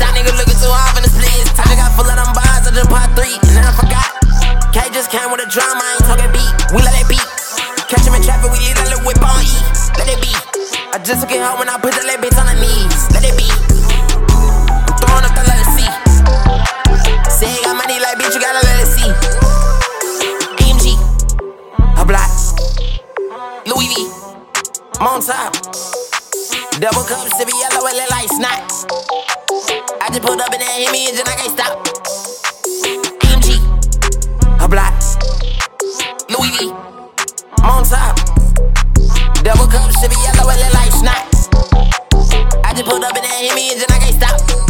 stop, nigga looking too hard in the splits. I just got full of them bars, I just popped 3, and then I forgot. K just came with a drum, I ain't talking beat. We let it beat. Catch him in traffic, we leave that little whip on E. Let it be. I just took it home when I put the little bitch on her knees. Let it be. I'm throwing up the letter C. Say you got money like bitch, you gotta let it see. AMG, a block, Louis V, I'm on top. Double cup, sippy yellow, it look like snot. I just pulled up and then hit me engine, I can't stop. AMG, a block, Louis V, I'm on top. Double cup, sippy yellow, it look like snot. I just pulled up and then hit me engine, I can't stop.